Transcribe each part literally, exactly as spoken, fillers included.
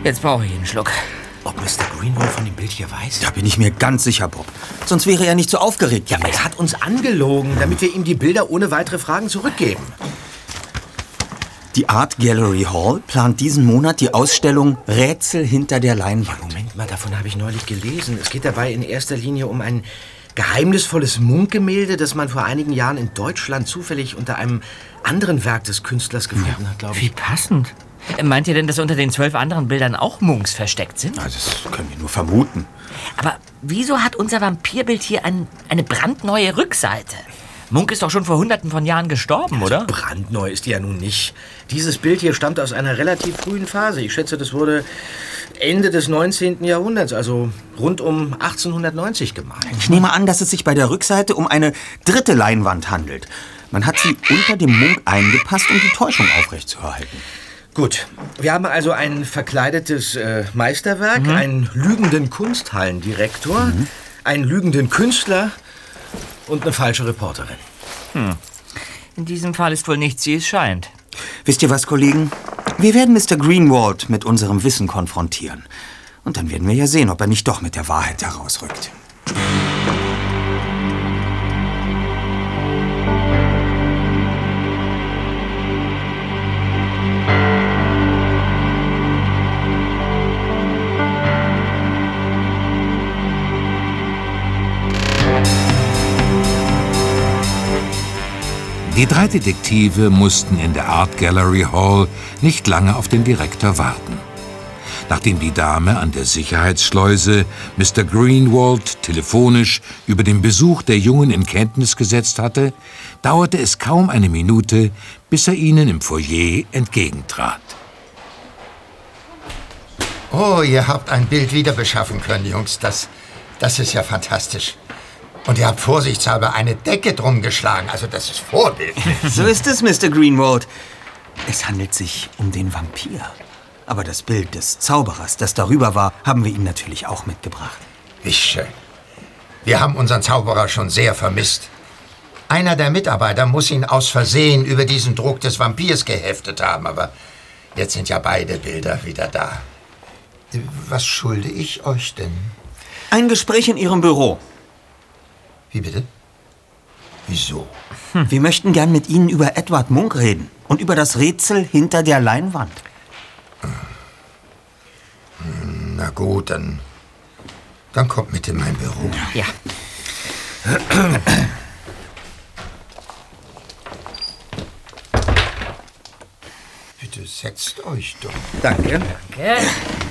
Jetzt brauche ich einen Schluck. Ob Mister Greenwald von dem Bild hier weiß? Da bin ich mir ganz sicher, Bob. Sonst wäre er nicht so aufgeregt. Ja, aber er hat uns angelogen, damit wir ihm die Bilder ohne weitere Fragen zurückgeben. Die Art Gallery Hall plant diesen Monat die Ausstellung Rätsel hinter der Leinwand. Ja, Moment mal, davon habe ich neulich gelesen. Es geht dabei in erster Linie um ein geheimnisvolles Munch-Gemälde, das man vor einigen Jahren in Deutschland zufällig unter einem anderen Werk des Künstlers gefunden hat, glaube ich. Wie passend. Meint ihr denn, dass unter den zwölf anderen Bildern auch Munchs versteckt sind? Also das können wir nur vermuten. Aber wieso hat unser Vampirbild hier ein, eine brandneue Rückseite? Munch ist doch schon vor hunderten von Jahren gestorben, oder? Also brandneu ist die ja nun nicht. Dieses Bild hier stammt aus einer relativ frühen Phase. Ich schätze, das wurde Ende des neunzehnten Jahrhunderts, also rund um achtzehnhundertneunzig gemalt. Ich nehme an, dass es sich bei der Rückseite um eine dritte Leinwand handelt. Man hat sie unter dem Munch eingepasst, um die Täuschung aufrechtzuerhalten. Gut, wir haben also ein verkleidetes äh, Meisterwerk, Mhm. einen lügenden Kunsthallendirektor, Mhm. einen lügenden Künstler und eine falsche Reporterin. Hm. In diesem Fall ist wohl nichts, wie es scheint. Wisst ihr was, Kollegen? Wir werden Mister Greenwald mit unserem Wissen konfrontieren. Und dann werden wir ja sehen, ob er nicht doch mit der Wahrheit herausrückt. Die drei Detektive mussten in der Art Gallery Hall nicht lange auf den Direktor warten. Nachdem die Dame an der Sicherheitsschleuse Mister Greenwald telefonisch über den Besuch der Jungen in Kenntnis gesetzt hatte, dauerte es kaum eine Minute, bis er ihnen im Foyer entgegentrat. Oh, ihr habt ein Bild wieder beschaffen können, Jungs. Das, das ist ja fantastisch. Und ihr habt vorsichtshalber eine Decke drum geschlagen. Also das ist vorbildlich. So ist es, Mister Greenwald. Es handelt sich um den Vampir. Aber das Bild des Zauberers, das darüber war, haben wir ihm natürlich auch mitgebracht. Wie schön. Wir haben unseren Zauberer schon sehr vermisst. Einer der Mitarbeiter muss ihn aus Versehen über diesen Druck des Vampirs geheftet haben. Aber jetzt sind ja beide Bilder wieder da. Was schulde ich euch denn? Ein Gespräch in Ihrem Büro. Wie bitte? Wieso? Hm. Wir möchten gern mit Ihnen über Edward Munch reden und über das Rätsel hinter der Leinwand. Na gut, dann, dann kommt mit in mein Büro. Ja. Bitte setzt euch doch. Danke. Danke.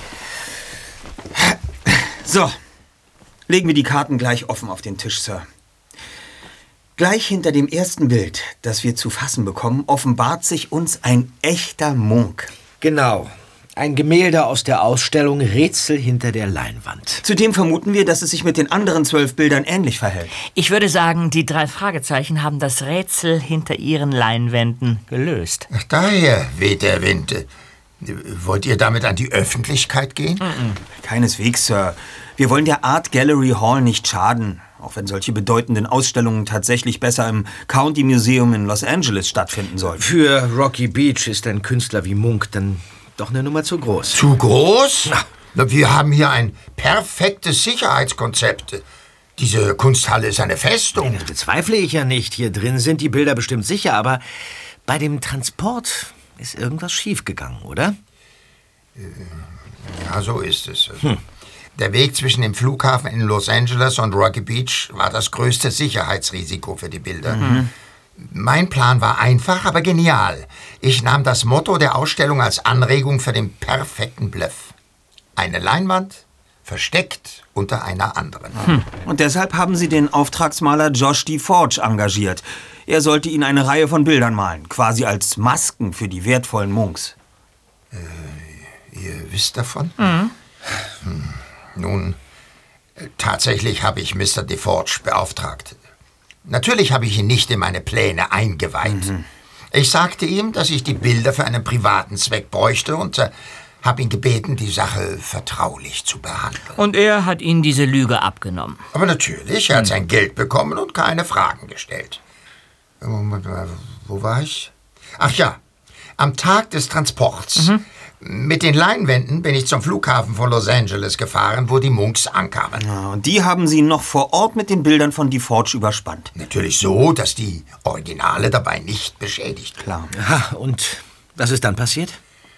So, legen wir die Karten gleich offen auf den Tisch, Sir. Gleich hinter dem ersten Bild, das wir zu fassen bekommen, offenbart sich uns ein echter Munch. Genau. Ein Gemälde aus der Ausstellung Rätsel hinter der Leinwand. Zudem vermuten wir, dass es sich mit den anderen zwölf Bildern ähnlich verhält. Ich würde sagen, die drei Fragezeichen haben das Rätsel hinter ihren Leinwänden gelöst. Ach, daher weht der Wind. Wollt ihr damit an die Öffentlichkeit gehen? Mm-mm. Keineswegs, Sir. Wir wollen der Art Gallery Hall nicht schaden. Auch wenn solche bedeutenden Ausstellungen tatsächlich besser im County Museum in Los Angeles stattfinden sollen. Für Rocky Beach ist ein Künstler wie Munch dann doch eine Nummer zu groß. Zu groß? Na, wir haben hier ein perfektes Sicherheitskonzept. Diese Kunsthalle ist eine Festung. Das bezweifle ich ja nicht. Hier drin sind die Bilder bestimmt sicher, aber bei dem Transport ist irgendwas schiefgegangen, oder? Ja, so ist es. Hm. Der Weg zwischen dem Flughafen in Los Angeles und Rocky Beach war das größte Sicherheitsrisiko für die Bilder. Mhm. Mein Plan war einfach, aber genial. Ich nahm das Motto der Ausstellung als Anregung für den perfekten Bluff. Eine Leinwand, versteckt unter einer anderen. Hm. Und deshalb haben Sie den Auftragsmaler Josh D. Forge engagiert. Er sollte Ihnen eine Reihe von Bildern malen, quasi als Masken für die wertvollen Munchs. Äh, ihr wisst davon? Mhm. Hm. Nun, tatsächlich habe ich Mister De Forge beauftragt. Natürlich habe ich ihn nicht in meine Pläne eingeweiht. Mhm. Ich sagte ihm, dass ich die Bilder für einen privaten Zweck bräuchte und äh, habe ihn gebeten, die Sache vertraulich zu behandeln. Und er hat Ihnen diese Lüge abgenommen? Aber natürlich, er hat sein Geld bekommen und keine Fragen gestellt. Moment mal, wo war ich? Ach ja, am Tag des Transports mhm. Mit den Leinwänden bin ich zum Flughafen von Los Angeles gefahren, wo die Munks ankamen. Ja, und die haben Sie noch vor Ort mit den Bildern von DeForge überspannt? Natürlich so, dass die Originale dabei nicht beschädigt. Klar. Aha, und was ist dann passiert?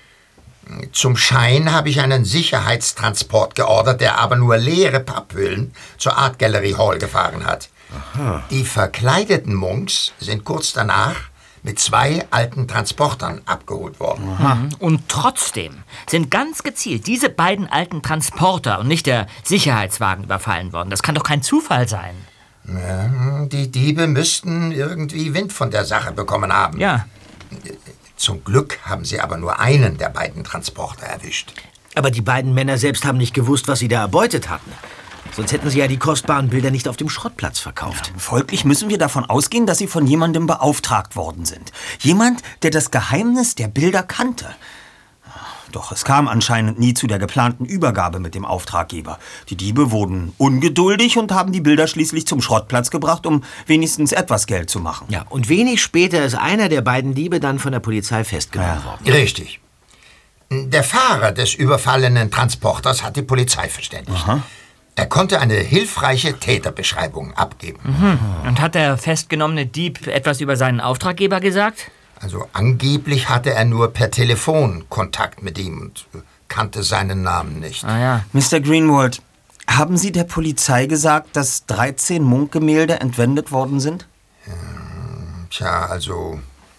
Zum Schein habe ich einen Sicherheitstransport geordert, der aber nur leere Papphüllen zur Art Gallery Hall gefahren hat. Aha. Die verkleideten Munks sind kurz danach mit zwei alten Transportern abgeholt worden. Aha. Und trotzdem sind ganz gezielt diese beiden alten Transporter und nicht der Sicherheitswagen überfallen worden. Das kann doch kein Zufall sein. Ja, die Diebe müssten irgendwie Wind von der Sache bekommen haben. Ja. Zum Glück haben sie aber nur einen der beiden Transporter erwischt. Aber die beiden Männer selbst haben nicht gewusst, was sie da erbeutet hatten. Sonst hätten sie ja die kostbaren Bilder nicht auf dem Schrottplatz verkauft. Ja, folglich müssen wir davon ausgehen, dass sie von jemandem beauftragt worden sind. Jemand, der das Geheimnis der Bilder kannte. Doch es kam anscheinend nie zu der geplanten Übergabe mit dem Auftraggeber. Die Diebe wurden ungeduldig und haben die Bilder schließlich zum Schrottplatz gebracht, um wenigstens etwas Geld zu machen. Ja, und wenig später ist einer der beiden Diebe dann von der Polizei festgenommen worden. Richtig. Der Fahrer des überfallenen Transporters hat die Polizei verständigt. Aha. Er konnte eine hilfreiche Täterbeschreibung abgeben. Mhm. Und hat der festgenommene Dieb etwas über seinen Auftraggeber gesagt? Also angeblich hatte er nur per Telefon Kontakt mit ihm und kannte seinen Namen nicht. Ah, ja. Mister Greenwald, haben Sie der Polizei gesagt, dass dreizehn Munch-Gemälde entwendet worden sind? Ähm, tja, also...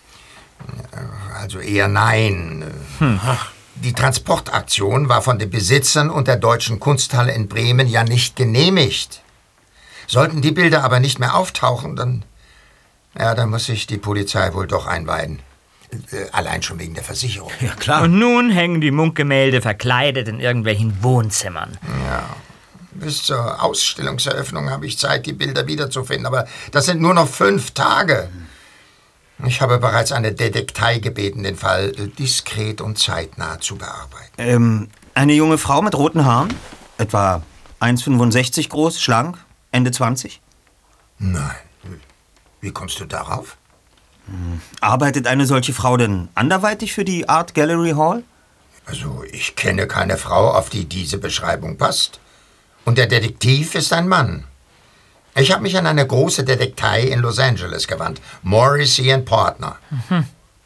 Also eher nein. Hm. Die Transportaktion war von den Besitzern und der Deutschen Kunsthalle in Bremen ja nicht genehmigt. Sollten die Bilder aber nicht mehr auftauchen, dann... Ja, dann muss sich die Polizei wohl doch einweihen. Äh, allein schon wegen der Versicherung. Ja, klar. Und nun hängen die Munch-Gemälde verkleidet in irgendwelchen Wohnzimmern. Ja. Bis zur Ausstellungseröffnung habe ich Zeit, die Bilder wiederzufinden. Aber das sind nur noch fünf Tage. Ich habe bereits eine Detektei gebeten, den Fall diskret und zeitnah zu bearbeiten. Ähm, eine junge Frau mit roten Haaren? Etwa eins Komma fünfundsechzig groß, schlank, Ende zwanzig? Nein. Wie kommst du darauf? Hm. Arbeitet eine solche Frau denn anderweitig für die Art Gallery Hall? Also, ich kenne keine Frau, auf die diese Beschreibung passt. Und der Detektiv ist ein Mann. Ich habe mich an eine große Detektei in Los Angeles gewandt. Morrissey and Partner. Mhm.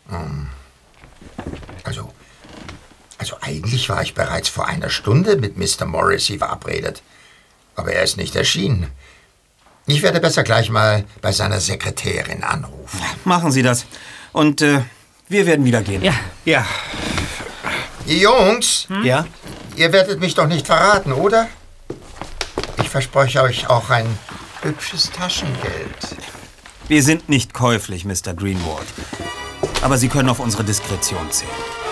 Also, also eigentlich war ich bereits vor einer Stunde mit Mister Morrissey verabredet. Aber er ist nicht erschienen. Ich werde besser gleich mal bei seiner Sekretärin anrufen. Machen Sie das. Und äh, wir werden wieder gehen. Ja. Ja. Jungs, hm? Ja? Ihr werdet mich doch nicht verraten, oder? Ich verspreche euch auch ein hübsches Taschengeld. Wir sind nicht käuflich, Mister Greenwald. Aber Sie können auf unsere Diskretion zählen.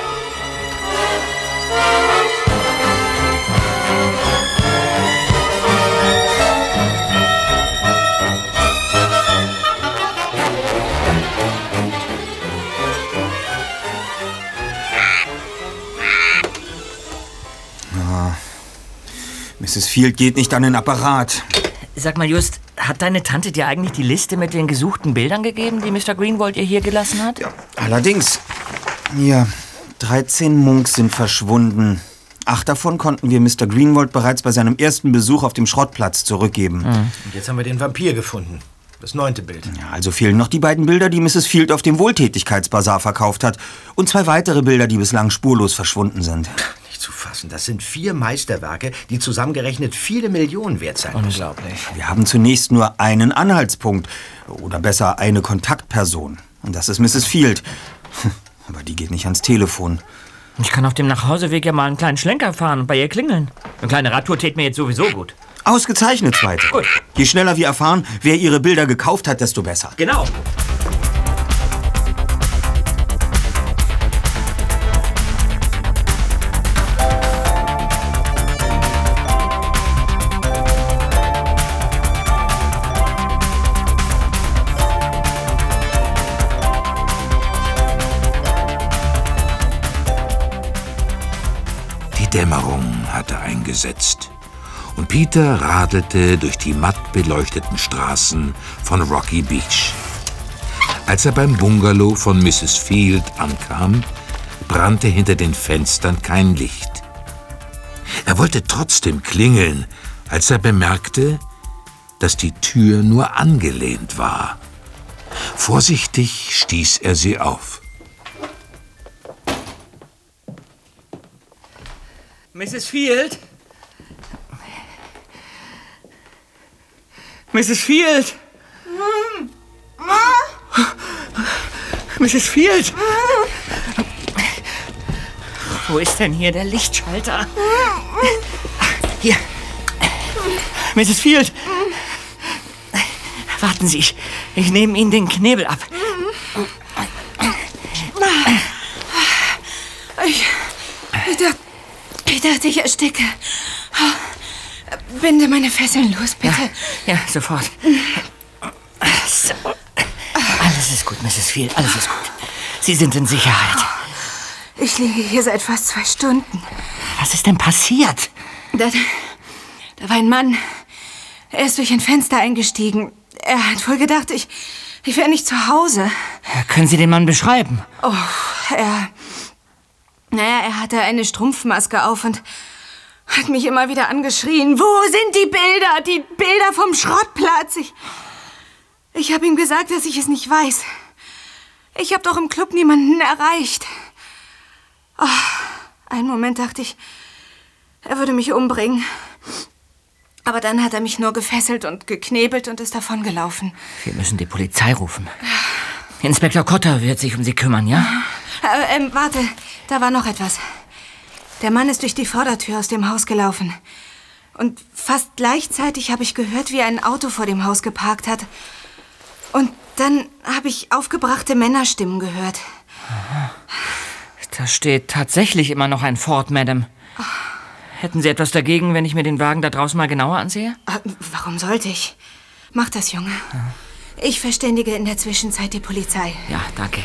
Misses Field geht nicht an den Apparat. Sag mal, Just, hat deine Tante dir eigentlich die Liste mit den gesuchten Bildern gegeben, die Mister Greenwald ihr hier gelassen hat? Ja, allerdings. Hier, dreizehn Munks sind verschwunden. Acht davon konnten wir Mister Greenwald bereits bei seinem ersten Besuch auf dem Schrottplatz zurückgeben. Mhm. Und jetzt haben wir den Vampir gefunden. Das neunte Bild. Ja, also fehlen noch die beiden Bilder, die Misses Field auf dem Wohltätigkeitsbasar verkauft hat. Und zwei weitere Bilder, die bislang spurlos verschwunden sind. Nicht zu fassen. Das sind vier Meisterwerke, die zusammengerechnet viele Millionen wert sein müssen. Unglaublich. Wir haben zunächst nur einen Anhaltspunkt. Oder besser eine Kontaktperson. Und das ist Misses Field. Aber die geht nicht ans Telefon. Ich kann auf dem Nachhauseweg ja mal einen kleinen Schlenker fahren und bei ihr klingeln. Eine kleine Radtour täte mir jetzt sowieso gut. Ausgezeichnet, Zweite. Gut. Je schneller wir erfahren, wer ihre Bilder gekauft hat, desto besser. Genau. Die Dämmerung hatte eingesetzt. Und Peter radelte durch die matt beleuchteten Straßen von Rocky Beach. Als er beim Bungalow von Misses Field ankam, brannte hinter den Fenstern kein Licht. Er wollte trotzdem klingeln, als er bemerkte, dass die Tür nur angelehnt war. Vorsichtig stieß er sie auf. Misses Field? Misses Field? Misses Field? Wo ist denn hier der Lichtschalter? Hier. Misses Field. Warten Sie, ich, ich nehme Ihnen den Knebel ab. Ich, ich, dachte, ich dachte, ich ersticke. Binde meine Fesseln los, bitte. Ja, ja, sofort. So. Alles ist gut, Misses Field, alles ist gut. Sie sind in Sicherheit. Ich liege hier seit fast zwei Stunden. Was ist denn passiert? Da, da war ein Mann. Er ist durch ein Fenster eingestiegen. Er hat wohl gedacht, ich, ich wäre nicht zu Hause. Können Sie den Mann beschreiben? Oh, er... Naja, er hatte eine Strumpfmaske auf und hat mich immer wieder angeschrien. Wo sind die Bilder? Die Bilder vom Schrottplatz. Ich, ich habe ihm gesagt, dass ich es nicht weiß. Ich habe doch im Club niemanden erreicht. Oh, einen Moment dachte ich, er würde mich umbringen. Aber dann hat er mich nur gefesselt und geknebelt und ist davongelaufen. Wir müssen die Polizei rufen. Inspektor Cotter wird sich um Sie kümmern, ja? Äh, ähm, warte, da war noch etwas. Der Mann ist durch die Vordertür aus dem Haus gelaufen. Und fast gleichzeitig habe ich gehört, wie ein Auto vor dem Haus geparkt hat. Und dann habe ich aufgebrachte Männerstimmen gehört. Aha. Da steht tatsächlich immer noch ein Ford, Madame. Oh. Hätten Sie etwas dagegen, wenn ich mir den Wagen da draußen mal genauer ansehe? Äh, warum sollte ich? Mach das, Junge. Ja. Ich verständige in der Zwischenzeit die Polizei. Ja, danke.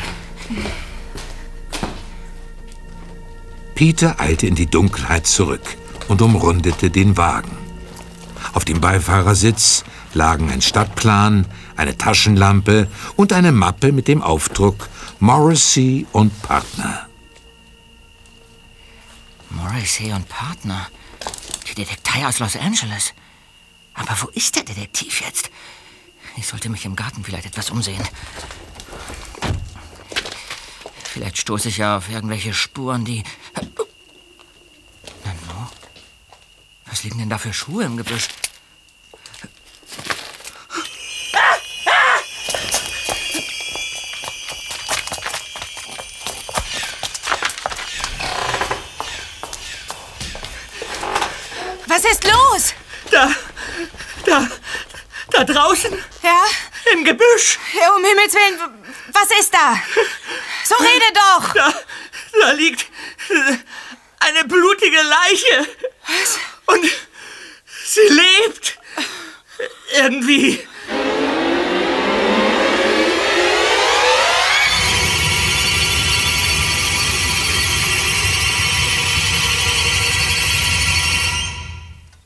Peter eilte in die Dunkelheit zurück und umrundete den Wagen. Auf dem Beifahrersitz lagen ein Stadtplan, eine Taschenlampe und eine Mappe mit dem Aufdruck Morrissey und Partner. Morrissey und Partner? Die Detektei aus Los Angeles. Aber wo ist der Detektiv jetzt? Ich sollte mich im Garten vielleicht etwas umsehen. Vielleicht stoße ich ja auf irgendwelche Spuren, die... Nano? Was liegen denn da für Schuhe im Gebüsch? Was ist los? Da, da, da draußen? Ja? Im Gebüsch. Ja, um Himmels Willen, was ist da? So rede doch! Da, da liegt eine blutige Leiche. Was? Und sie lebt. Irgendwie.